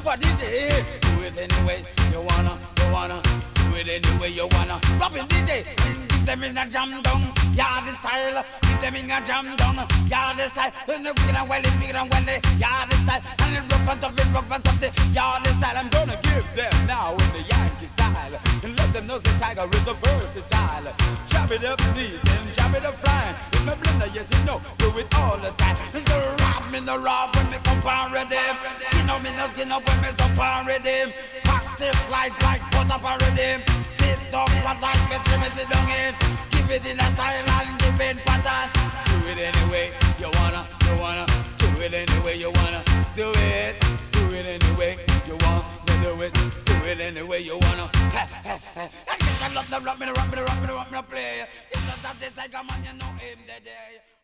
super DJ. Do it anyway you wanna, do it anyway you wanna. Rapping DJ, give them in a jam down, yeah the style. Give them in a jam down, yeah the style. And the big and welly, yeah the style. And the rough and tough it, yeah the style. I'm gonna give them now in the Yankee style, and let them know the tiger is the versatile. Chop it up neat and chop it up flying. In my blender, yes you know, do it all the time. It's the rap, me the rap when me compare them. Skin up me no skin up when me compare them. Active like butter for them. Sit down flat like me sit down in. Give it in a style and give it pattern. Do it anyway you wanna, do it anyway you wanna. Do it anyway you want to do it. Do it anyway you wanna. I love the rock, me the rock, me the rock, me the rock, me the play. It's not that the tiger man, you know him today.